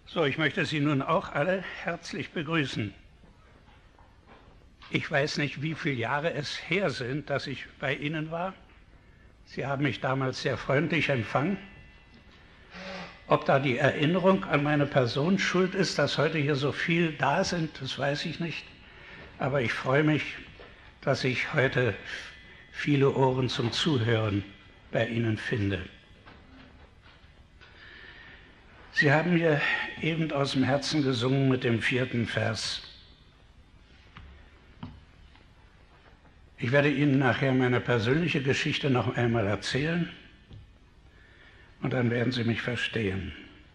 So, ich möchte Sie nun auch alle herzlich begrüßen. Ich weiß nicht, wie viele Jahre es her sind, dass ich bei Ihnen war. Sie haben mich damals sehr freundlich empfangen. Ob da die Erinnerung an meine Person schuld ist, dass heute hier so viel da sind, das weiß ich nicht. Aber ich freue mich, dass ich heute viele Ohren zum Zuhören bei Ihnen finde. Sie haben mir eben aus dem Herzen gesungen mit dem 4. Vers. Ich werde Ihnen nachher meine persönliche Geschichte noch einmal erzählen und dann werden Sie mich verstehen.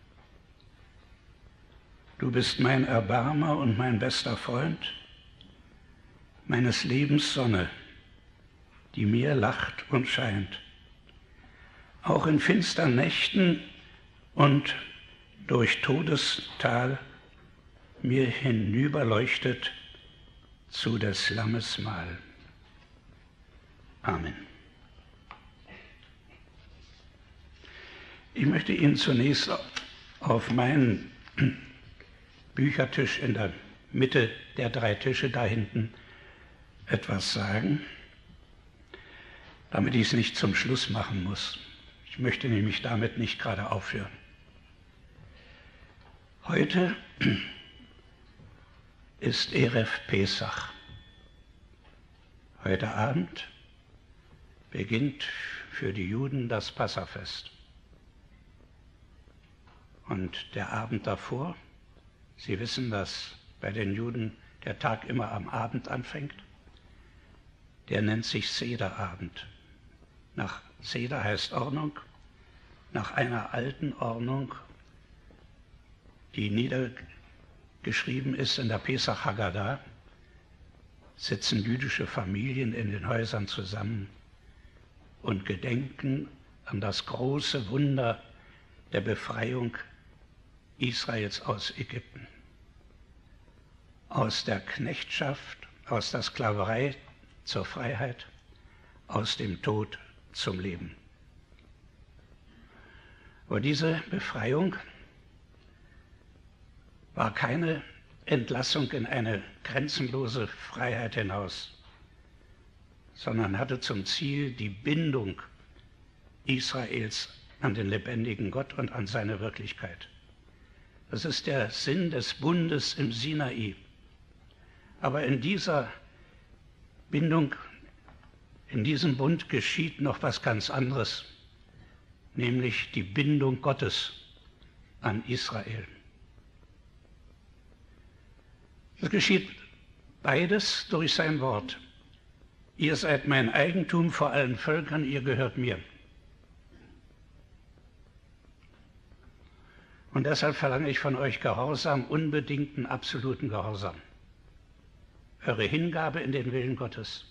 Du bist mein Erbarmer und mein bester Freund, meines Lebens Sonne, die mir lacht und scheint, auch in finstern Nächten und durch Todestal mir hinüberleuchtet zu des Lammes Mahl. Amen. Ich möchte Ihnen zunächst auf meinen Büchertisch in der Mitte der 3 Tische da hinten etwas sagen, damit ich es nicht zum Schluss machen muss. Ich möchte nämlich damit nicht gerade aufhören. Heute ist Erev Pesach. Heute Abend beginnt für die Juden das Passafest. Und der Abend davor, Sie wissen, dass bei den Juden der Tag immer am Abend anfängt, der nennt sich Sederabend. Nach Seder heißt Ordnung, nach einer alten Ordnung, die niedergeschrieben ist in der Pesach Haggadah, sitzen jüdische Familien in den Häusern zusammen und gedenken an das große Wunder der Befreiung Israels aus Ägypten. Aus der Knechtschaft, aus der Sklaverei zur Freiheit, aus dem Tod zum Leben. Aber diese Befreiung war keine Entlassung in eine grenzenlose Freiheit hinaus, sondern hatte zum Ziel die Bindung Israels an den lebendigen Gott und an seine Wirklichkeit. Das ist der Sinn des Bundes im Sinai. Aber in dieser Bindung, in diesem Bund geschieht noch was ganz anderes, nämlich die Bindung Gottes an Israel. Es geschieht beides durch sein Wort. Ihr seid mein Eigentum vor allen Völkern, ihr gehört mir. Und deshalb verlange ich von euch Gehorsam, unbedingten, absoluten Gehorsam. Eure Hingabe in den Willen Gottes.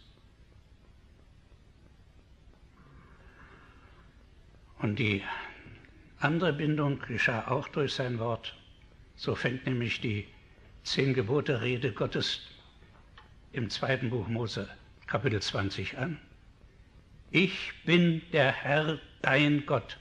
Und die andere Bindung geschah auch durch sein Wort. So fängt nämlich die 10 Gebote Rede Gottes im 2. Buch Mose, Kapitel 20 an. Ich bin der Herr, dein Gott.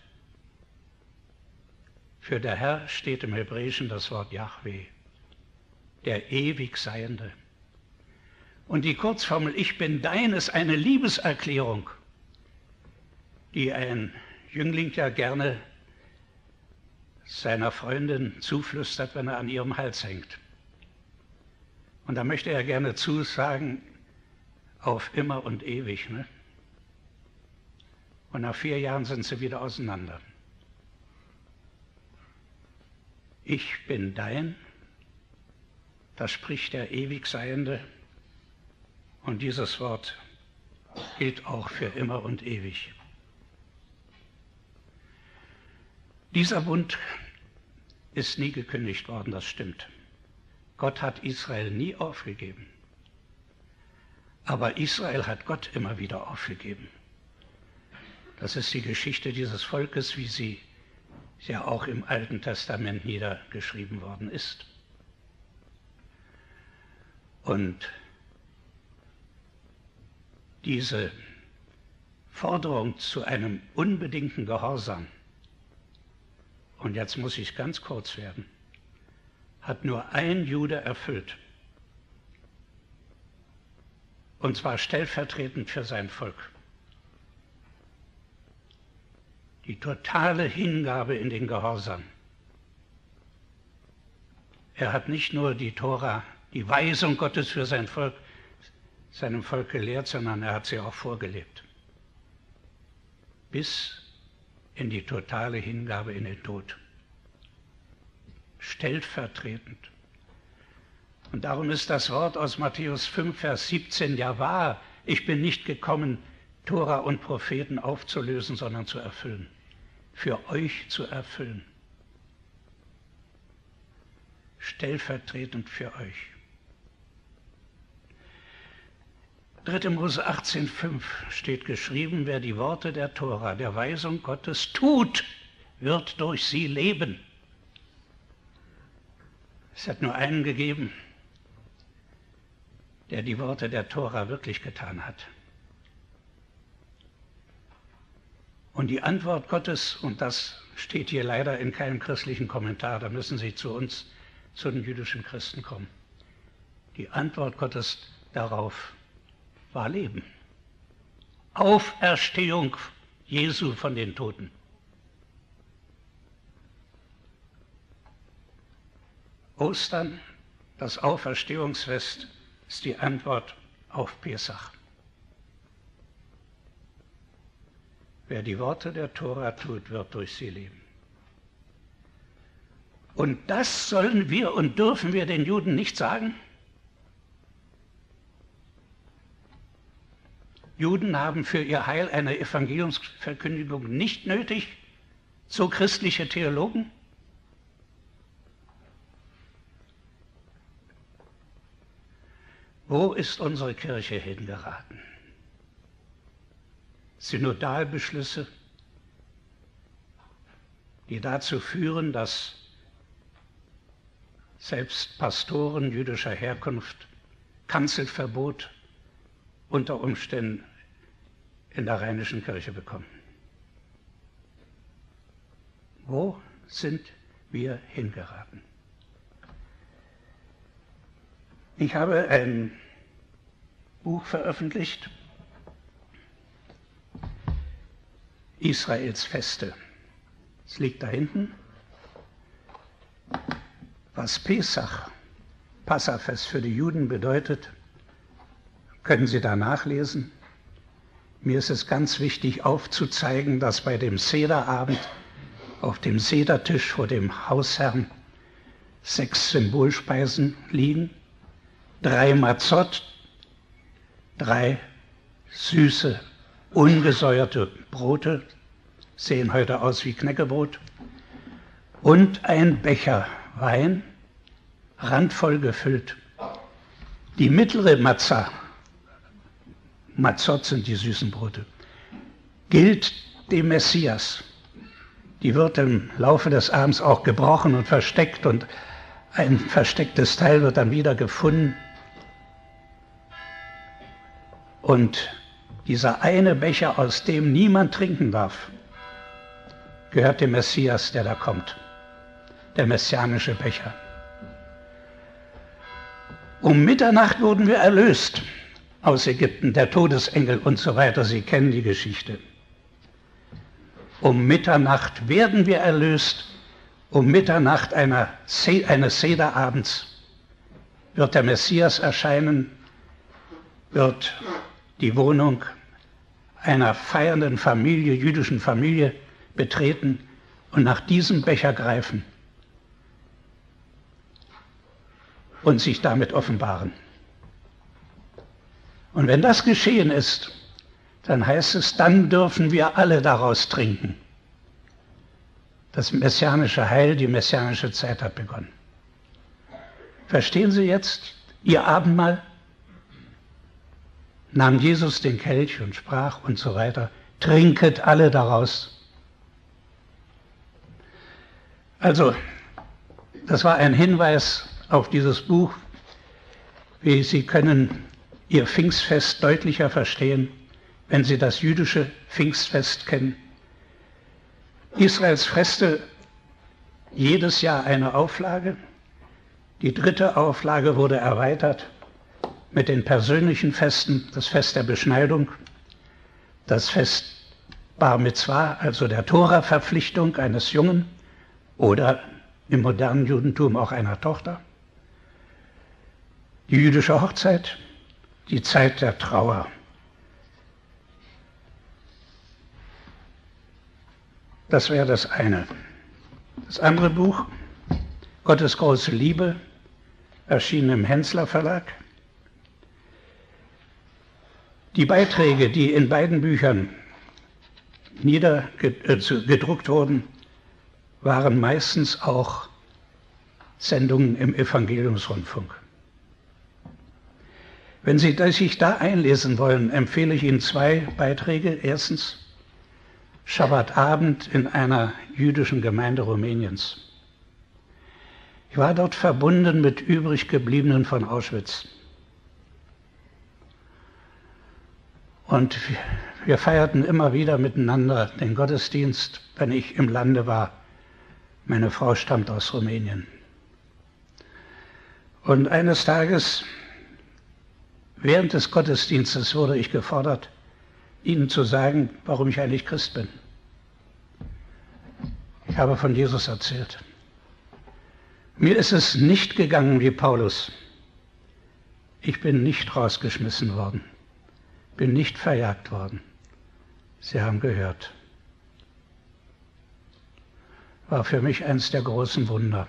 Für der Herr steht im Hebräischen das Wort Jahwe, der ewig Seiende. Und die Kurzformel Ich bin dein ist eine Liebeserklärung, die ein Jüngling ja gerne seiner Freundin zuflüstert, wenn er an ihrem Hals hängt. Und da möchte er gerne zusagen, auf immer und ewig. Ne? Und nach 4 Jahren sind sie wieder auseinander. Ich bin dein, das spricht der ewig Seiende. Und dieses Wort gilt auch für immer und ewig. Dieser Bund ist nie gekündigt worden, das stimmt. Gott hat Israel nie aufgegeben. Aber Israel hat Gott immer wieder aufgegeben. Das ist die Geschichte dieses Volkes, wie sie ja auch im Alten Testament niedergeschrieben worden ist. Und diese Forderung zu einem unbedingten Gehorsam, und jetzt muss ich ganz kurz werden, hat nur ein Jude erfüllt. Und zwar stellvertretend für sein Volk. Die totale Hingabe in den Gehorsam. Er hat nicht nur die Tora, die Weisung Gottes für sein Volk, seinem Volk gelehrt, sondern er hat sie auch vorgelebt. Bis in die totale Hingabe in den Tod. Stellvertretend. Und darum ist das Wort aus Matthäus 5, Vers 17 ja wahr. Ich bin nicht gekommen, Tora und Propheten aufzulösen, sondern zu erfüllen. Für euch zu erfüllen. Stellvertretend für euch. 3. Mose 18,5 steht geschrieben, wer die Worte der Tora, der Weisung Gottes tut, wird durch sie leben. Es hat nur einen gegeben, der die Worte der Tora wirklich getan hat. Und die Antwort Gottes, und das steht hier leider in keinem christlichen Kommentar, da müssen Sie zu uns, zu den jüdischen Christen kommen. Die Antwort Gottes darauf war Leben. Auferstehung Jesu von den Toten. Ostern, das Auferstehungsfest, ist die Antwort auf Pesach. Wer die Worte der Tora tut, wird durch sie leben. Und das sollen wir und dürfen wir den Juden nicht sagen? Juden haben für ihr Heil eine Evangeliumsverkündigung nicht nötig, so christliche Theologen? Wo ist unsere Kirche hingeraten? Synodalbeschlüsse, die dazu führen, dass selbst Pastoren jüdischer Herkunft Kanzelverbot unter Umständen in der rheinischen Kirche bekommen. Wo sind wir hingeraten? Ich habe ein Buch veröffentlicht, Israels Feste. Es liegt da hinten. Was Pesach, Passafest für die Juden bedeutet, können Sie da nachlesen. Mir ist es ganz wichtig aufzuzeigen, dass bei dem Sederabend auf dem Sedertisch vor dem Hausherrn 6 Symbolspeisen liegen, 3 Mazot, 3 süße, ungesäuerte Brote, sehen heute aus wie Knäckebrot, und ein Becher Wein, randvoll gefüllt. Die mittlere Matzah, Mazot sind die süßen Brote, gilt dem Messias. Die wird im Laufe des Abends auch gebrochen und versteckt und ein verstecktes Teil wird dann wieder gefunden. Und dieser eine Becher, aus dem niemand trinken darf, gehört dem Messias, der da kommt. Der messianische Becher. Um Mitternacht wurden wir erlöst aus Ägypten, der Todesengel und so weiter. Sie kennen die Geschichte. Um Mitternacht werden wir erlöst. Um Mitternacht eines Sederabends wird der Messias erscheinen, wird die Wohnung einer feiernden Familie, jüdischen Familie betreten und nach diesem Becher greifen und sich damit offenbaren. Und wenn das geschehen ist, dann heißt es, dann dürfen wir alle daraus trinken. Das messianische Heil, die messianische Zeit hat begonnen. Verstehen Sie jetzt Ihr Abendmahl? Nahm Jesus den Kelch und sprach und so weiter, trinket alle daraus. Also, das war ein Hinweis auf dieses Buch, wie Sie können Ihr Pfingstfest deutlicher verstehen, wenn Sie das jüdische Pfingstfest kennen. Israels Feste, jedes Jahr eine Auflage. Die dritte Auflage wurde erweitert mit den persönlichen Festen, das Fest der Beschneidung, das Fest Bar Mitzvah, also der Tora-Verpflichtung eines Jungen oder im modernen Judentum auch einer Tochter, die jüdische Hochzeit, die Zeit der Trauer. Das wäre das eine. Das andere Buch, Gottes große Liebe, erschien im Hensler Verlag. Die Beiträge, die in beiden Büchern gedruckt wurden, waren meistens auch Sendungen im Evangeliumsrundfunk. Wenn Sie sich da einlesen wollen, empfehle ich Ihnen 2 Beiträge. Erstens, Schabbatabend in einer jüdischen Gemeinde Rumäniens. Ich war dort verbunden mit übrig gebliebenen von Auschwitz. Und wir feierten immer wieder miteinander den Gottesdienst, wenn ich im Lande war. Meine Frau stammt aus Rumänien. Und eines Tages, während des Gottesdienstes, wurde ich gefordert, Ihnen zu sagen, warum ich eigentlich Christ bin. Ich habe von Jesus erzählt. Mir ist es nicht gegangen wie Paulus. Ich bin nicht rausgeschmissen worden, bin nicht verjagt worden. Sie haben gehört. War für mich eines der großen Wunder.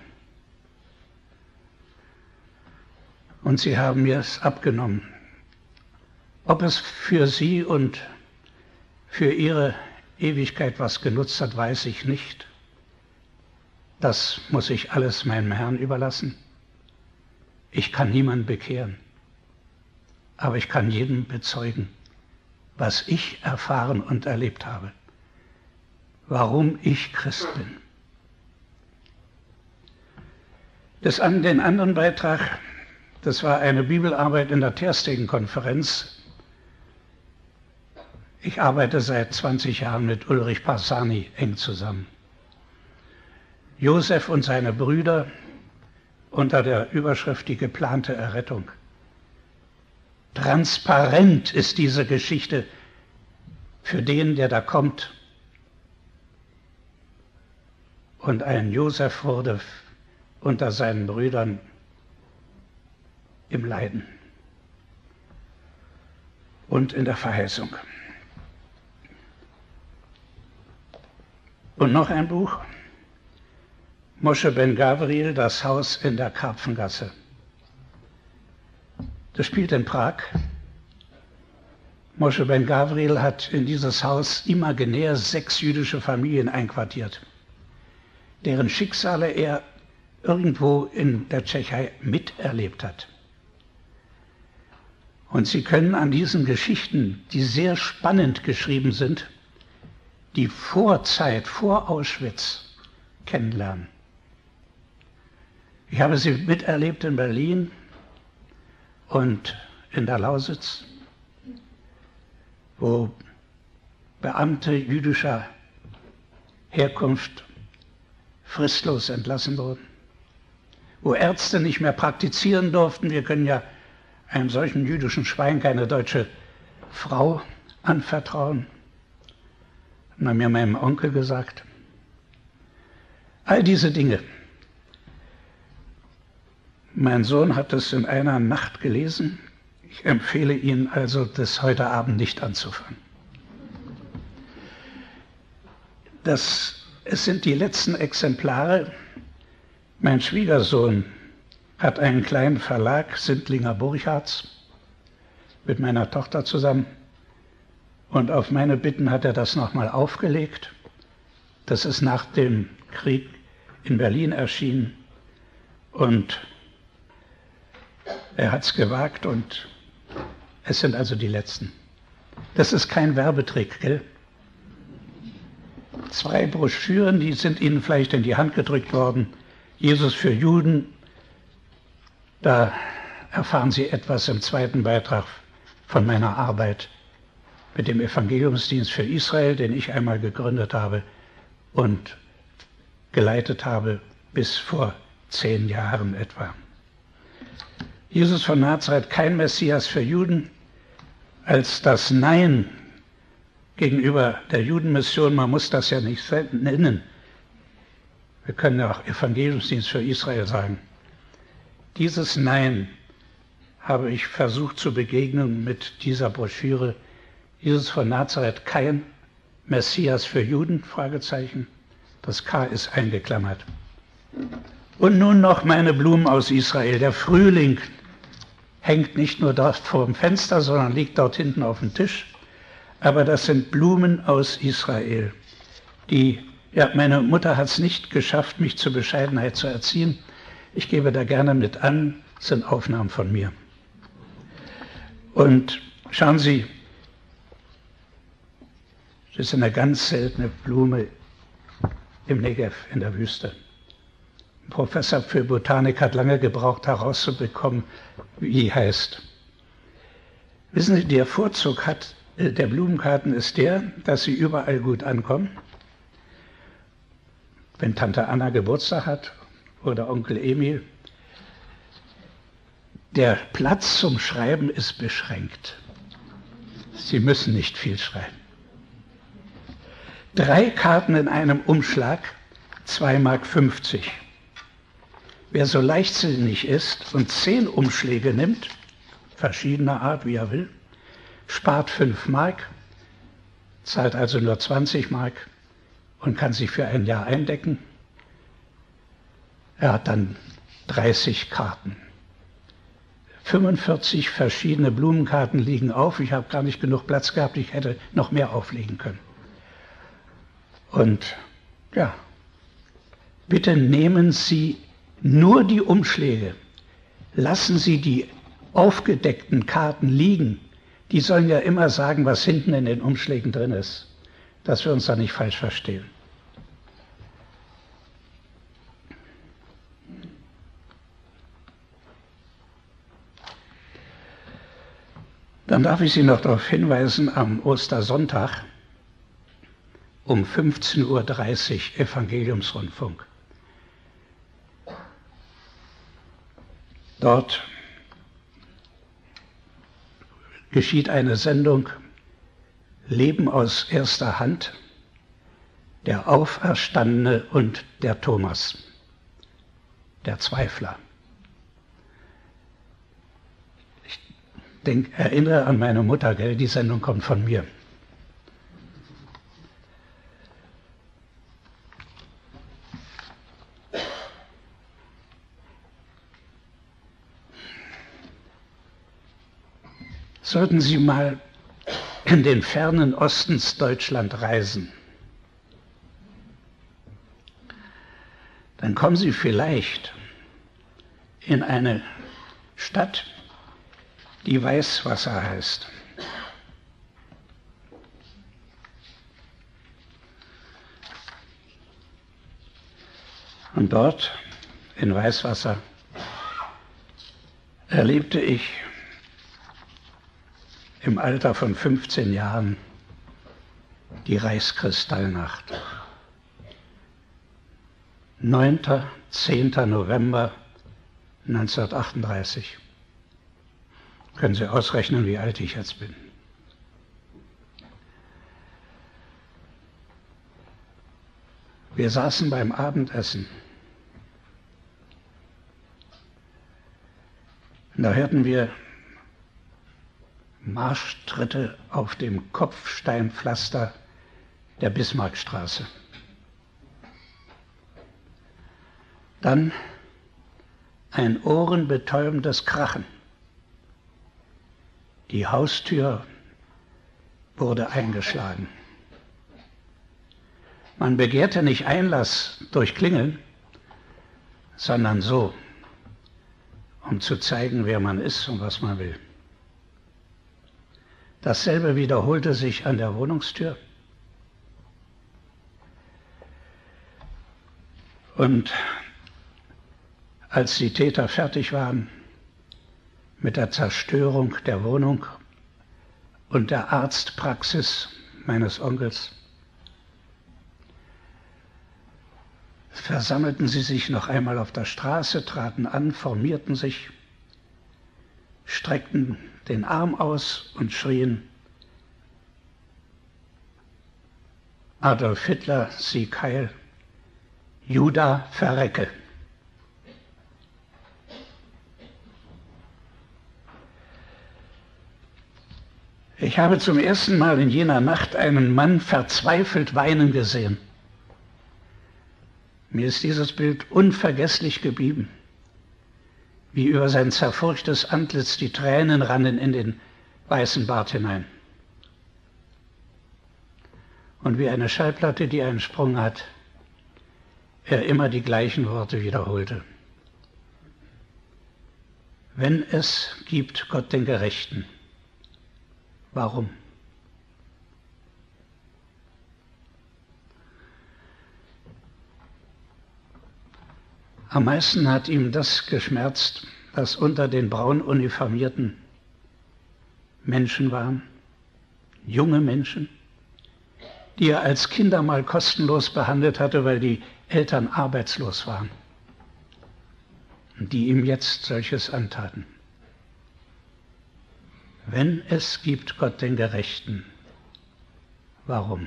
Und Sie haben mir es abgenommen. Ob es für Sie und für Ihre Ewigkeit was genutzt hat, weiß ich nicht. Das muss ich alles meinem Herrn überlassen. Ich kann niemanden bekehren, aber ich kann jedem bezeugen, was ich erfahren und erlebt habe, warum ich Christ bin. Den anderen Beitrag, das war eine Bibelarbeit in der Terstegen-Konferenz. Ich arbeite seit 20 Jahren mit Ulrich Parsani eng zusammen. Josef und seine Brüder unter der Überschrift Die geplante Errettung. Transparent ist diese Geschichte für den, der da kommt. Und ein Josef wurde unter seinen Brüdern im Leiden und in der Verheißung. Und noch ein Buch, Moshe ben Gavriel, das Haus in der Karpfengasse. Das spielt in Prag. Moshe ben Gavriel hat in dieses Haus imaginär 6 jüdische Familien einquartiert, deren Schicksale er irgendwo in der Tschechei miterlebt hat. Und Sie können an diesen Geschichten, die sehr spannend geschrieben sind, die Vorzeit vor Auschwitz kennenlernen. Ich habe sie miterlebt in Berlin und in der Lausitz, wo Beamte jüdischer Herkunft fristlos entlassen wurden, wo Ärzte nicht mehr praktizieren durften. Wir können ja einem solchen jüdischen Schwein keine deutsche Frau anvertrauen. Hat mir meinem Onkel gesagt. All diese Dinge. Mein Sohn hat es in einer Nacht gelesen. Ich empfehle Ihnen also, das heute Abend nicht anzufangen. Es sind die letzten Exemplare. Mein Schwiegersohn hat einen kleinen Verlag, Sindlinger Burchards, mit meiner Tochter zusammen. Und auf meine Bitten hat er das nochmal aufgelegt. Das ist nach dem Krieg in Berlin erschienen. Und er hat es gewagt und es sind also die letzten. Das ist kein Werbetrick, gell? 2 Broschüren, die sind Ihnen vielleicht in die Hand gedrückt worden. Jesus für Juden. Da erfahren Sie etwas im 2. Beitrag von meiner Arbeit mit dem Evangeliumsdienst für Israel, den ich einmal gegründet habe und geleitet habe bis vor 10 Jahren etwa. Jesus von Nazareth kein Messias für Juden, als das Nein gegenüber der Judenmission, man muss das ja nicht nennen, wir können ja auch Evangeliumsdienst für Israel sagen. Dieses Nein habe ich versucht zu begegnen mit dieser Broschüre. Jesus von Nazareth, kein Messias für Juden? Fragezeichen. Das K ist eingeklammert. Und nun noch meine Blumen aus Israel. Der Frühling hängt nicht nur dort vor dem Fenster, sondern liegt dort hinten auf dem Tisch. Aber das sind Blumen aus Israel. Meine Mutter hat es nicht geschafft, mich zur Bescheidenheit zu erziehen. Ich gebe da gerne mit an, das sind Aufnahmen von mir. Und schauen Sie, das ist eine ganz seltene Blume im Negev, in der Wüste. Ein Professor für Botanik hat lange gebraucht, herauszubekommen, wie die heißt. Wissen Sie, der Vorzug der Blumenkarten ist der, dass sie überall gut ankommen. Wenn Tante Anna Geburtstag hat oder Onkel Emil. Der Platz zum Schreiben ist beschränkt. Sie müssen nicht viel schreiben. 3 Karten in einem Umschlag, 2,50 Mark. Wer so leichtsinnig ist und 10 Umschläge nimmt, verschiedener Art, wie er will, spart 5 Mark, zahlt also nur 20 Mark und kann sich für ein Jahr eindecken. Er hat dann 30 Karten. 45 verschiedene Blumenkarten liegen auf. Ich habe gar nicht genug Platz gehabt, ich hätte noch mehr auflegen können. Und ja, bitte nehmen Sie nur die Umschläge. Lassen Sie die aufgedeckten Karten liegen. Die sollen ja immer sagen, was hinten in den Umschlägen drin ist, dass wir uns da nicht falsch verstehen. Dann darf ich Sie noch darauf hinweisen, am Ostersonntag um 15:30 Uhr Evangeliumsrundfunk. Dort geschieht eine Sendung Leben aus erster Hand, der Auferstandene und der Thomas, der Zweifler. Ich erinnere an meine Mutter, gell? Die Sendung kommt von mir. Sollten Sie mal in den fernen Ostens Deutschland reisen, dann kommen Sie vielleicht in eine Stadt, die Weißwasser heißt. Und dort, in Weißwasser, erlebte ich im Alter von 15 Jahren die Reichskristallnacht. 9. 10. November 1938. Können Sie ausrechnen, wie alt ich jetzt bin. Wir saßen beim Abendessen. Und da hörten wir Marschtritte auf dem Kopfsteinpflaster der Bismarckstraße. Dann ein ohrenbetäubendes Krachen. Die Haustür wurde eingeschlagen. Man begehrte nicht Einlass durch Klingeln, sondern so, um zu zeigen, wer man ist und was man will. Dasselbe wiederholte sich an der Wohnungstür. Und als die Täter fertig waren mit der Zerstörung der Wohnung und der Arztpraxis meines Onkels, versammelten sie sich noch einmal auf der Straße, traten an, formierten sich streckten den Arm aus und schrien: Adolf Hitler, Sieg heil, Juda, verrecke. Ich habe zum ersten Mal in jener Nacht einen Mann verzweifelt weinen gesehen. Mir ist dieses Bild unvergesslich geblieben, wie über sein zerfurchtes Antlitz die Tränen rannen in den weißen Bart hinein. Und wie eine Schallplatte, die einen Sprung hat, er immer die gleichen Worte wiederholte. Wenn es gibt Gott den Gerechten, warum? Am meisten hat ihm das geschmerzt, dass unter den braun uniformierten Menschen waren, junge Menschen, die er als Kinder mal kostenlos behandelt hatte, weil die Eltern arbeitslos waren, und die ihm jetzt solches antaten. Wenn es gibt Gott den Gerechten, warum?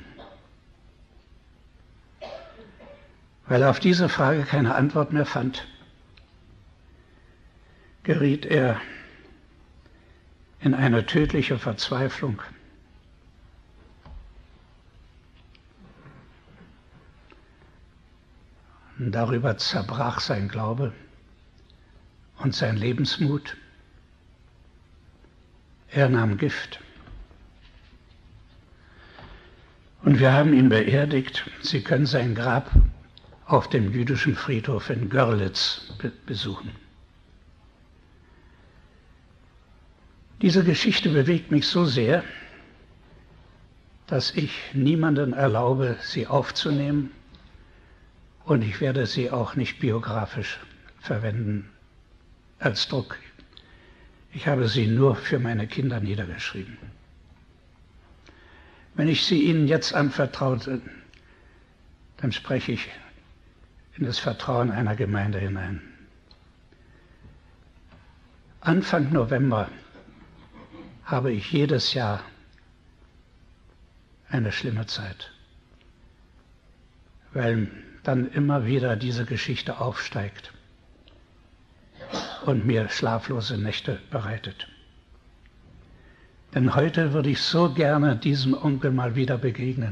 Weil er auf diese Frage keine Antwort mehr fand, geriet er in eine tödliche Verzweiflung. Und darüber zerbrach sein Glaube und sein Lebensmut. Er nahm Gift. Und wir haben ihn beerdigt. Sie können sein Grab auf dem jüdischen Friedhof in Görlitz besuchen. Diese Geschichte bewegt mich so sehr, dass ich niemanden erlaube, sie aufzunehmen, und ich werde sie auch nicht biografisch verwenden als Druck. Ich habe sie nur für meine Kinder niedergeschrieben. Wenn ich sie Ihnen jetzt anvertraute, dann spreche ich in das Vertrauen einer Gemeinde hinein. Anfang November habe ich jedes Jahr eine schlimme Zeit, weil dann immer wieder diese Geschichte aufsteigt und mir schlaflose Nächte bereitet. Denn heute würde ich so gerne diesem Onkel mal wieder begegnen.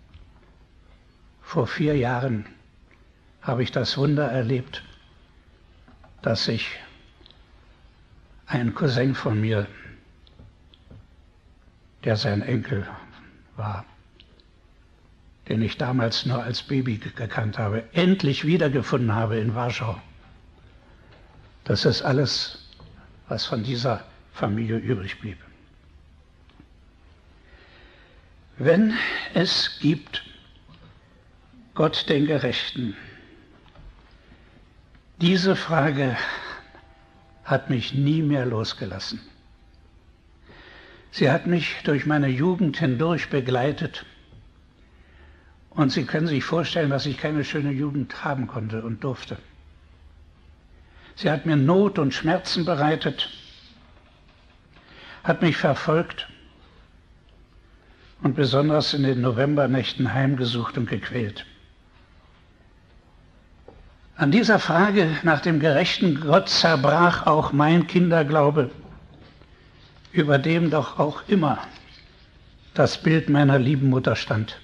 Vor 4 Jahren habe ich das Wunder erlebt, dass sich ein Cousin von mir, der sein Enkel war, den ich damals nur als Baby gekannt habe, endlich wiedergefunden habe in Warschau. Das ist alles, was von dieser Familie übrig blieb. Wenn es gibt Gott den Gerechten, diese Frage hat mich nie mehr losgelassen. Sie hat mich durch meine Jugend hindurch begleitet. Und Sie können sich vorstellen, dass ich keine schöne Jugend haben konnte und durfte. Sie hat mir Not und Schmerzen bereitet, hat mich verfolgt und besonders in den Novembernächten heimgesucht und gequält. An dieser Frage nach dem gerechten Gott zerbrach auch mein Kinderglaube, über dem doch auch immer das Bild meiner lieben Mutter stand.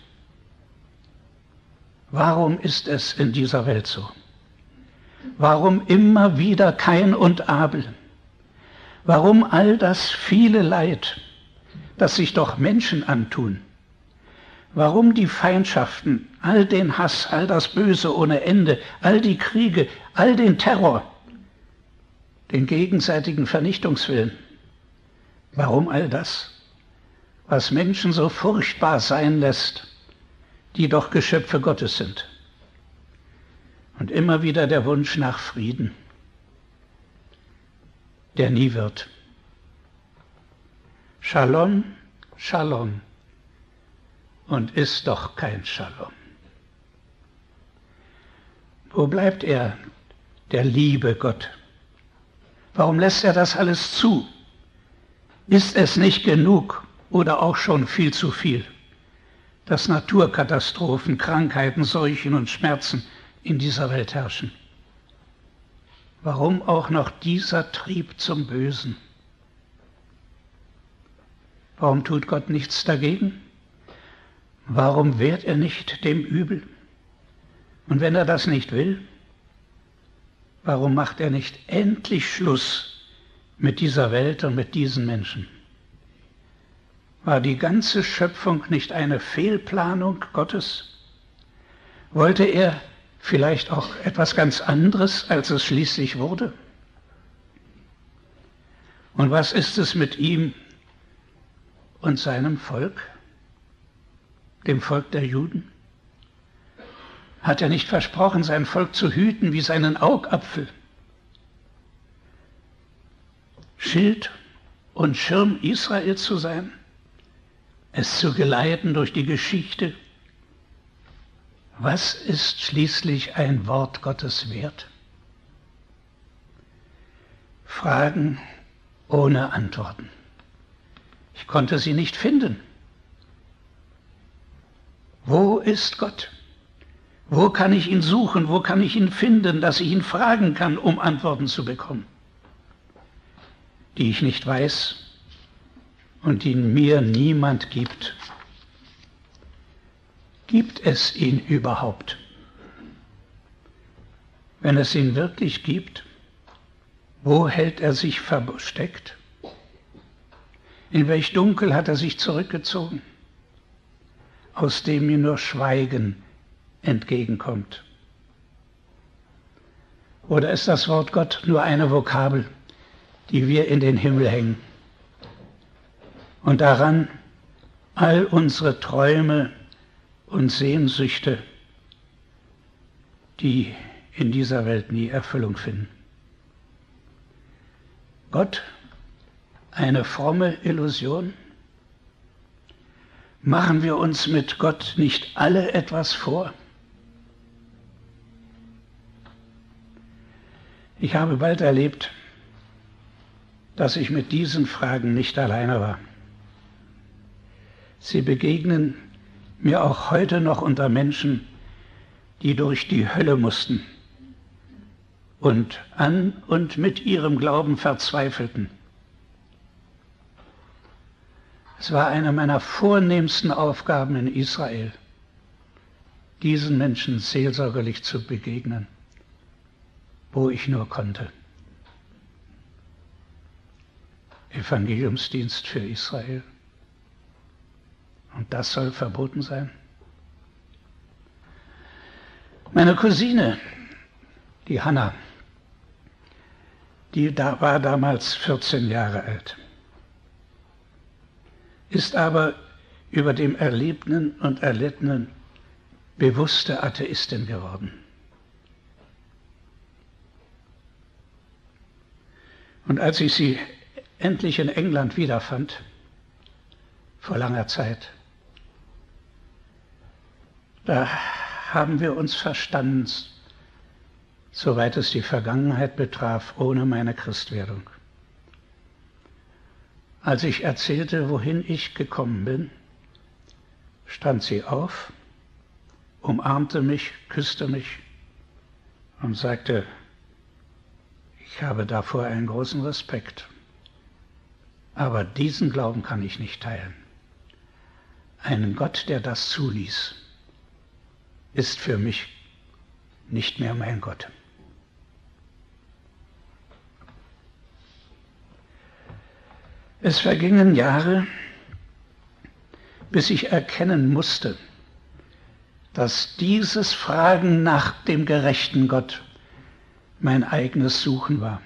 Warum ist es in dieser Welt so? Warum immer wieder Kain und Abel? Warum all das viele Leid, das sich doch Menschen antun? Warum die Feindschaften, all den Hass, all das Böse ohne Ende, all die Kriege, all den Terror, den gegenseitigen Vernichtungswillen? Warum all das, was Menschen so furchtbar sein lässt, die doch Geschöpfe Gottes sind? Und immer wieder der Wunsch nach Frieden, der nie wird. Shalom, Shalom, und ist doch kein Shalom. Wo bleibt der liebe Gott? Warum lässt er das alles zu? Ist es nicht genug oder auch schon viel zu viel, dass Naturkatastrophen, Krankheiten, Seuchen und Schmerzen in dieser Welt herrschen? Warum auch noch dieser Trieb zum Bösen? Warum tut Gott nichts dagegen? Warum wehrt er nicht dem Übel? Und wenn er das nicht will, warum macht er nicht endlich Schluss mit dieser Welt und mit diesen Menschen? War die ganze Schöpfung nicht eine Fehlplanung Gottes? Wollte er vielleicht auch etwas ganz anderes, als es schließlich wurde? Und was ist es mit ihm und seinem Volk, dem Volk der Juden? Hat er nicht versprochen, sein Volk zu hüten wie seinen Augapfel? Schild und Schirm Israel zu sein, es zu geleiten durch die Geschichte. Was ist schließlich ein Wort Gottes wert? Fragen ohne Antworten. Ich konnte sie nicht finden. Wo ist Gott? Wo kann ich ihn suchen? Wo kann ich ihn finden, dass ich ihn fragen kann, um Antworten zu bekommen, die ich nicht weiß und die mir niemand gibt? Gibt es ihn überhaupt? Wenn es ihn wirklich gibt, wo hält er sich versteckt? In welch Dunkel hat er sich zurückgezogen, aus dem ihm nur Schweigen entgegenkommt? Oder ist das Wort Gott nur eine Vokabel, die wir in den Himmel hängen und daran all unsere Träume und Sehnsüchte, die in dieser Welt nie Erfüllung finden? Gott, eine fromme Illusion? Machen wir uns mit Gott nicht alle etwas vor? Ich habe bald erlebt, dass ich mit diesen Fragen nicht alleine war. Sie begegnen mir auch heute noch unter Menschen, die durch die Hölle mussten und an und mit ihrem Glauben verzweifelten. Es war eine meiner vornehmsten Aufgaben in Israel, diesen Menschen seelsorgerlich zu begegnen, wo ich nur konnte. Evangeliumsdienst für Israel. Und das soll verboten sein? Meine Cousine, die Hanna, war damals 14 Jahre alt, ist aber über dem Erlebten und Erlittenen bewusste Atheistin geworden. Und als ich sie endlich in England wiederfand, vor langer Zeit, da haben wir uns verstanden, soweit es die Vergangenheit betraf, ohne meine Christwerdung. Als ich erzählte, wohin ich gekommen bin, stand sie auf, umarmte mich, küsste mich und sagte, ich habe davor einen großen Respekt, aber diesen Glauben kann ich nicht teilen. Ein Gott, der das zuließ, ist für mich nicht mehr mein Gott. Es vergingen Jahre, bis ich erkennen musste, dass dieses Fragen nach dem gerechten Gott mein eigenes Suchen war.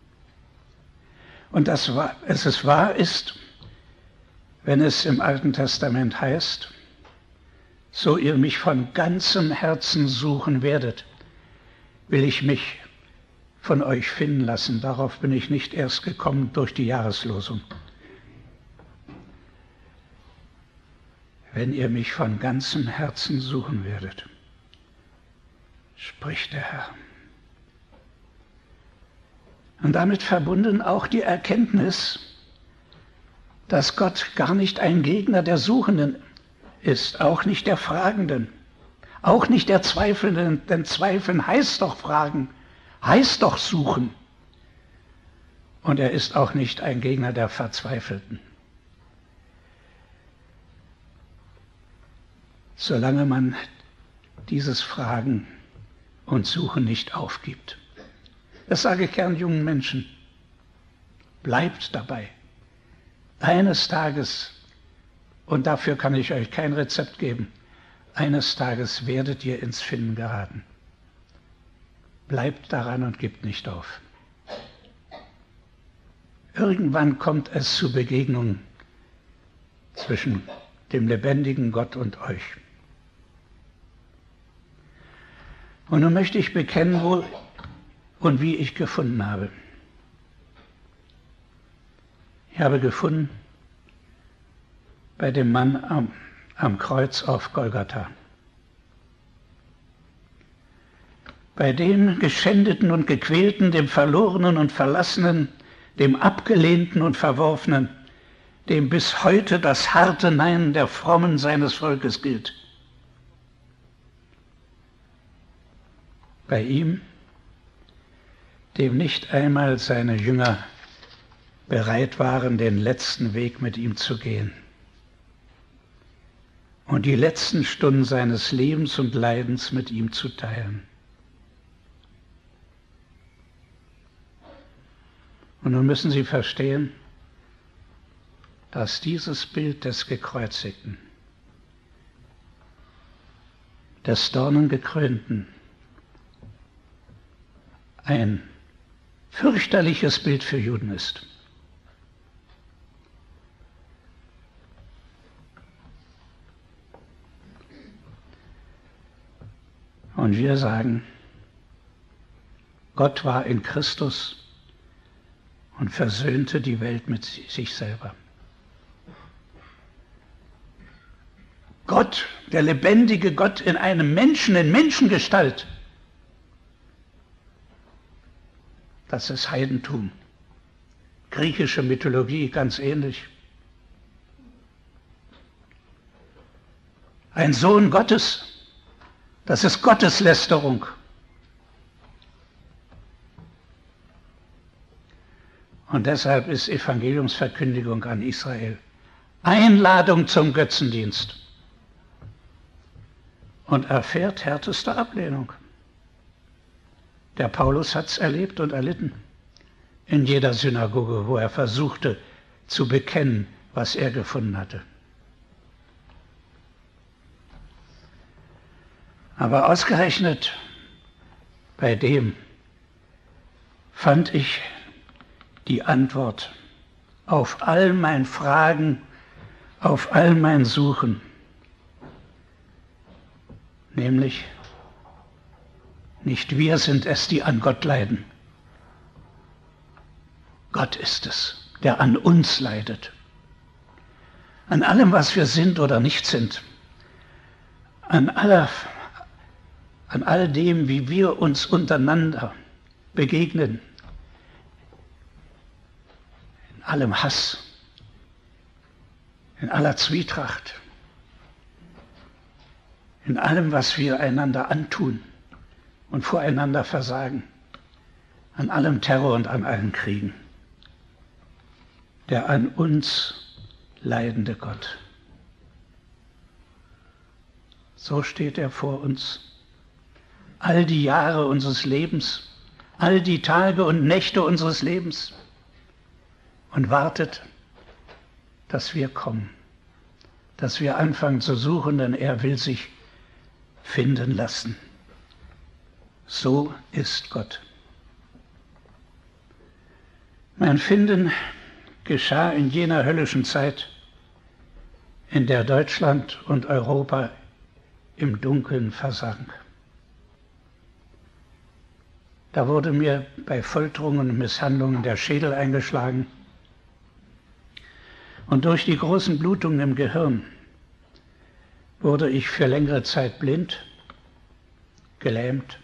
Und es wahr ist, wenn es im Alten Testament heißt, so ihr mich von ganzem Herzen suchen werdet, will ich mich von euch finden lassen. Darauf bin ich nicht erst gekommen durch die Jahreslosung. Wenn ihr mich von ganzem Herzen suchen werdet, spricht der Herr. Und damit verbunden auch die Erkenntnis, dass Gott gar nicht ein Gegner der Suchenden ist, auch nicht der Fragenden, auch nicht der Zweifelnden, denn Zweifeln heißt doch fragen, heißt doch suchen. Und er ist auch nicht ein Gegner der Verzweifelten. Solange man dieses Fragen und Suchen nicht aufgibt. Das sage ich gern jungen Menschen. Bleibt dabei. Eines Tages, und dafür kann ich euch kein Rezept geben, eines Tages werdet ihr ins Finden geraten. Bleibt daran und gebt nicht auf. Irgendwann kommt es zu Begegnungen zwischen dem lebendigen Gott und euch. Und nun möchte ich bekennen, wo und wie ich gefunden habe. Ich habe gefunden bei dem Mann am Kreuz auf Golgatha. Bei dem Geschändeten und Gequälten, dem Verlorenen und Verlassenen, dem Abgelehnten und Verworfenen, dem bis heute das harte Nein der Frommen seines Volkes gilt. Bei ihm, dem nicht einmal seine Jünger bereit waren, den letzten Weg mit ihm zu gehen und die letzten Stunden seines Lebens und Leidens mit ihm zu teilen. Und nun müssen Sie verstehen, dass dieses Bild des Gekreuzigten, des Dornengekrönten, ein fürchterliches Bild für Juden ist. Und wir sagen, Gott war in Christus und versöhnte die Welt mit sich selber. Gott, der lebendige Gott in einem Menschen, in Menschengestalt, das ist Heidentum. Griechische Mythologie ganz ähnlich. Ein Sohn Gottes, das ist Gotteslästerung. Und deshalb ist Evangeliumsverkündigung an Israel Einladung zum Götzendienst und erfährt härteste Ablehnung. Der Paulus hat es erlebt und erlitten in jeder Synagoge, wo er versuchte zu bekennen, was er gefunden hatte. Aber ausgerechnet bei dem fand ich die Antwort auf all mein Fragen, auf all mein Suchen, nämlich nicht wir sind es, die an Gott leiden. Gott ist es, der an uns leidet. An allem, was wir sind oder nicht sind. An all dem, wie wir uns untereinander begegnen. In allem Hass. In aller Zwietracht. In allem, was wir einander antun und voreinander versagen, an allem Terror und an allen Kriegen. Der an uns leidende Gott. So steht er vor uns. All die Jahre unseres Lebens, all die Tage und Nächte unseres Lebens und wartet, dass wir kommen, dass wir anfangen zu suchen, denn er will sich finden lassen. So ist Gott. Mein Finden geschah in jener höllischen Zeit, in der Deutschland und Europa im Dunkeln versank. Da wurde mir bei Folterungen und Misshandlungen der Schädel eingeschlagen und durch die großen Blutungen im Gehirn wurde ich für längere Zeit blind, gelähmt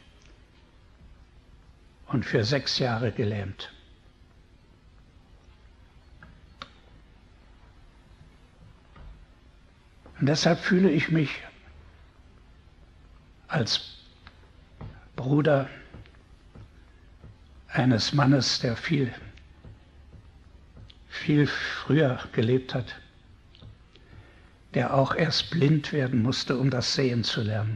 und für 6 Jahre gelähmt. Und deshalb fühle ich mich als Bruder eines Mannes, der viel früher gelebt hat, der auch erst blind werden musste, um das Sehen zu lernen.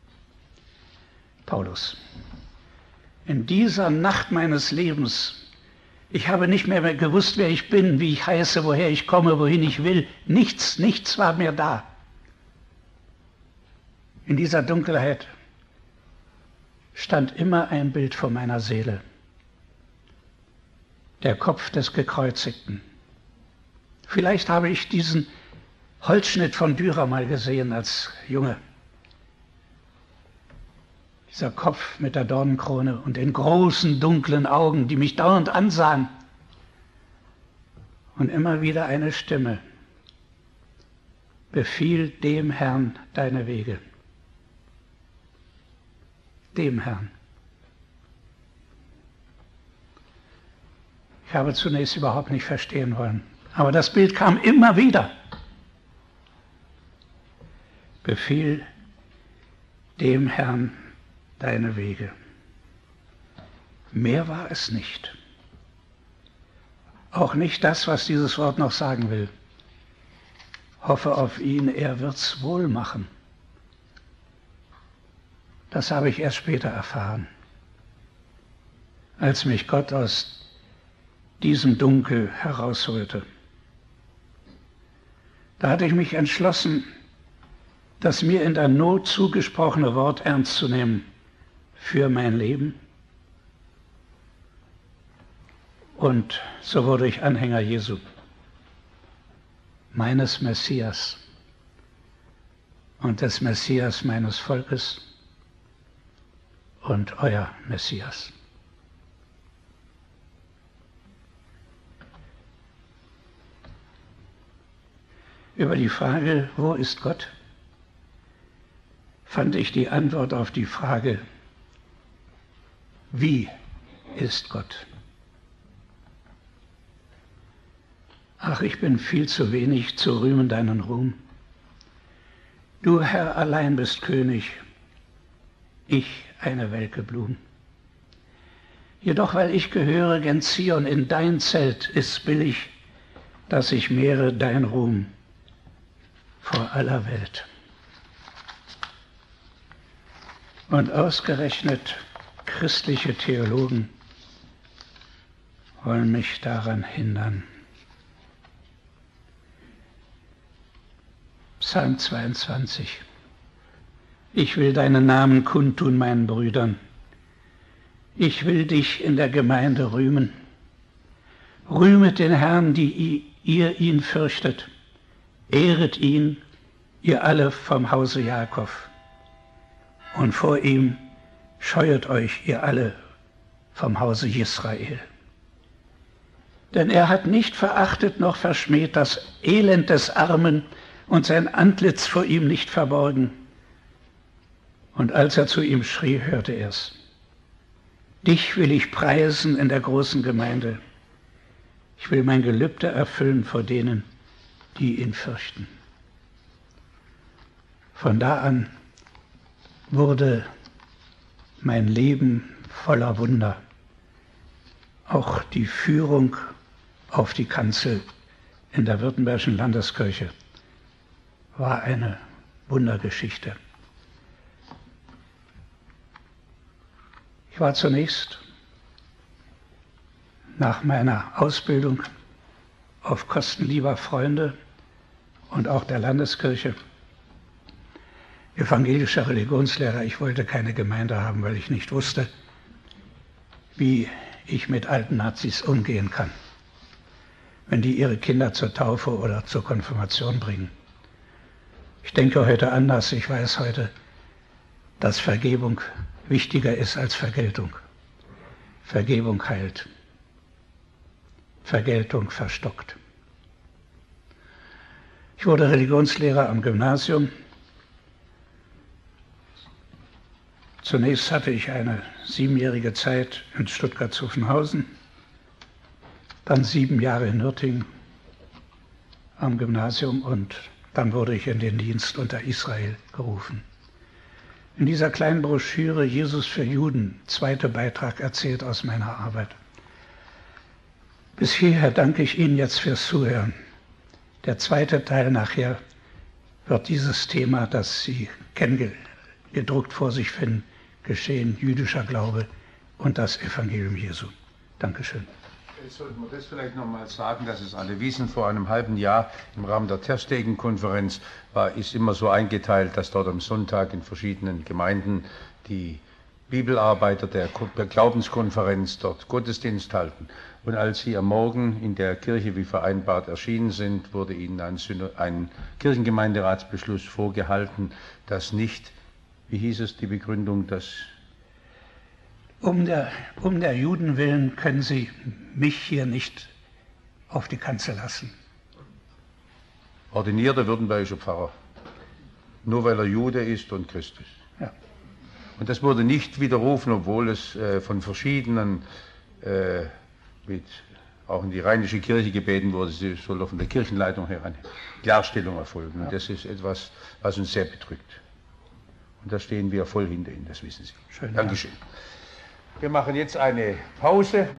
Paulus. In dieser Nacht meines Lebens, ich habe nicht mehr gewusst, wer ich bin, wie ich heiße, woher ich komme, wohin ich will. Nichts war mehr da. In dieser Dunkelheit stand immer ein Bild vor meiner Seele. Der Kopf des Gekreuzigten. Vielleicht habe ich diesen Holzschnitt von Dürer mal gesehen als Junge. Dieser Kopf mit der Dornenkrone und den großen, dunklen Augen, die mich dauernd ansahen. Und immer wieder eine Stimme. Befiehl dem Herrn deine Wege. Dem Herrn. Ich habe zunächst überhaupt nicht verstehen wollen. Aber das Bild kam immer wieder. Befiehl dem Herrn deine Wege. Mehr war es nicht. Auch nicht das, was dieses Wort noch sagen will. Hoffe auf ihn, er wird's wohl machen. Das habe ich erst später erfahren, als mich Gott aus diesem Dunkel herausholte. Da hatte ich mich entschlossen, das mir in der Not zugesprochene Wort ernst zu nehmen für mein Leben. Und so wurde ich Anhänger Jesu, meines Messias und des Messias meines Volkes und euer Messias. Über die Frage, wo ist Gott, fand ich die Antwort auf die Frage, wie ist Gott? Ach, ich bin viel zu wenig zu rühmen deinen Ruhm. Du, Herr, allein bist König, ich eine welke Blum. Jedoch, weil ich gehöre gen Zion, in dein Zelt ist billig, dass ich mehre dein Ruhm vor aller Welt. Und ausgerechnet christliche Theologen wollen mich daran hindern. Psalm 22. Ich will deinen Namen kundtun meinen Brüdern. Ich will dich in der Gemeinde rühmen. Rühmet den Herrn, die ihr ihn fürchtet. Ehret ihn, ihr alle vom Hause Jakob. Und vor ihm scheuet euch, ihr alle vom Hause Israel. Denn er hat nicht verachtet noch verschmäht das Elend des Armen und sein Antlitz vor ihm nicht verborgen. Und als er zu ihm schrie, hörte er's. Dich will ich preisen in der großen Gemeinde. Ich will mein Gelübde erfüllen vor denen, die ihn fürchten. Von da an wurde mein Leben voller Wunder. Auch die Führung auf die Kanzel in der Württembergischen Landeskirche war eine Wundergeschichte. Ich war zunächst nach meiner Ausbildung auf Kosten lieber Freunde und auch der Landeskirche evangelischer Religionslehrer. Ich wollte keine Gemeinde haben, weil ich nicht wusste, wie ich mit alten Nazis umgehen kann, wenn die ihre Kinder zur Taufe oder zur Konfirmation bringen. Ich denke heute anders. Ich weiß heute, dass Vergebung wichtiger ist als Vergeltung. Vergebung heilt. Vergeltung verstockt. Ich wurde Religionslehrer am Gymnasium. Zunächst hatte ich eine 7-jährige Zeit in Stuttgart-Zuffenhausen, dann 7 Jahre in Nürtingen am Gymnasium und Dann wurde ich in den Dienst unter Israel gerufen. In dieser kleinen Broschüre Jesus für Juden, zweiter Beitrag, erzählt aus meiner Arbeit. Bis hierher danke ich Ihnen jetzt fürs Zuhören. Der zweite Teil nachher wird dieses Thema, das Sie gedruckt vor sich finden, geschehen, jüdischer Glaube und das Evangelium Jesu. Dankeschön. Sollten wir das vielleicht noch mal sagen, dass es alle wissen, vor einem halben Jahr im Rahmen der Terstegen-Konferenz ist immer so eingeteilt, dass dort am Sonntag in verschiedenen Gemeinden die Bibelarbeiter der Glaubenskonferenz dort Gottesdienst halten. Und als sie am Morgen in der Kirche wie vereinbart erschienen sind, wurde ihnen ein Kirchengemeinderatsbeschluss vorgehalten, dass nicht, wie hieß es, die Begründung, dass Um der Juden willen können Sie mich hier nicht auf die Kanzel lassen. ordinierter württembergischer Pfarrer, nur weil er Jude ist und Christ ist. Ja. Und das wurde nicht widerrufen, obwohl es von verschiedenen, auch in die rheinische Kirche gebeten wurde, sie soll von der Kirchenleitung her eine Klarstellung erfolgen. Und das ist etwas, was uns sehr bedrückt. Und da stehen wir voll hinter Ihnen, das wissen Sie. Schönen Dankeschön. Wir machen jetzt eine Pause.